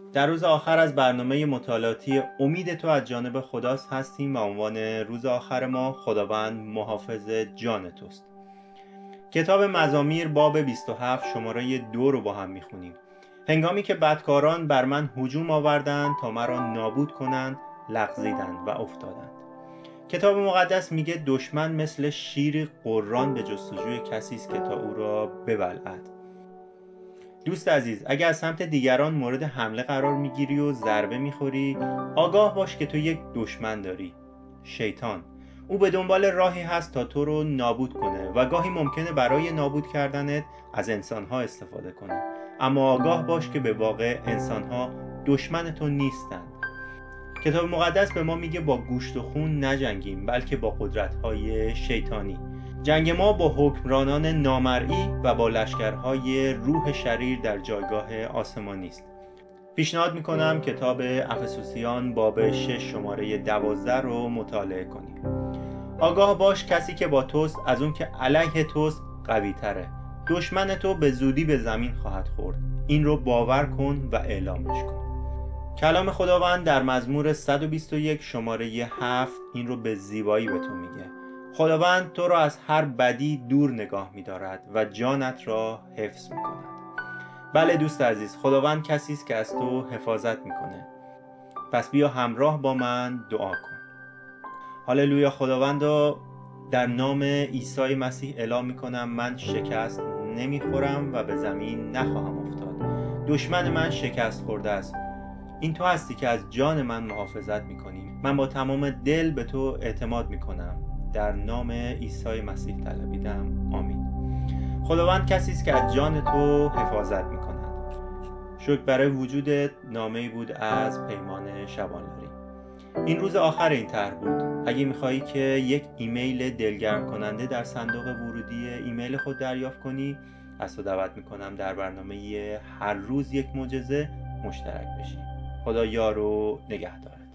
در روز آخر از برنامه مطالعاتی امید تو از جانب خداست هستیم و عنوان روز آخر ما خداوند محافظ جان توست. کتاب مزامیر باب 27 شماره 2 رو با هم میخونیم. هنگامی که بدکاران بر من هجوم آوردند تا مرا نابود کنند، لغزیدند و افتادند. کتاب مقدس میگه دشمن مثل شیر قران به جستجوی کسی است که تا او را ببلعد. دوست عزیز، اگر از سمت دیگران مورد حمله قرار میگیری و ضربه میخوری، آگاه باش که تو یک دشمن داری، شیطان. او به دنبال راهی هست تا تو رو نابود کنه و گاهی ممکنه برای نابود کردنت از انسانها استفاده کنه. اما آگاه باش که به واقع انسانها دشمن تو نیستند. کتاب مقدس به ما میگه با گوشت و خون نجنگیم، بلکه با قدرت‌های شیطانی. جنگ ما با حکمرانان نامرئی و با لشکرهای روح شریر در جایگاه آسمانی است. پیشنهاد میکنم کتاب افسوسیان باب 6 شماره 12 رو مطالعه کنی. آگاه باش کسی که با توست از اون که علیه توست قوی تره. دشمن تو به زودی به زمین خواهد خورد. این رو باور کن و اعلامش کن. کلام خداوند در مزمور 121 شماره 7 این رو به زیبایی به تو میگه. خداوند تو را از هر بدی دور نگاه می‌دارد و جانت را حفظ می‌کند. بله دوست عزیز، خداوند کسی است که از تو حفاظت می‌کنه. پس بیا همراه با من دعا کن. هاللویا. خداوندا، در نام عیسی مسیح اعلام می‌کنم من شکست نمی‌خورم و به زمین نخواهم افتاد. دشمن من شکست خورده است. این تو هستی که از جان من محافظت میکنی. من با تمام دل به تو اعتماد میکنم. در نام عیسی مسیح طلبیدم. آمین. خداوند کسی است که از جان تو حفاظت میکند. شکر برای وجودت. نامه‌ای بود از پیمان شبانلاری. این روز آخر این طرح بود. اگه میخوایی که یک ایمیل دلگرم کننده در صندوق ورودی ایمیل خود دریافت کنی، از تو دعوت میکنم در برنامه هر روز یک معجزه مشترک بشی. خدا یار و نگهدارت.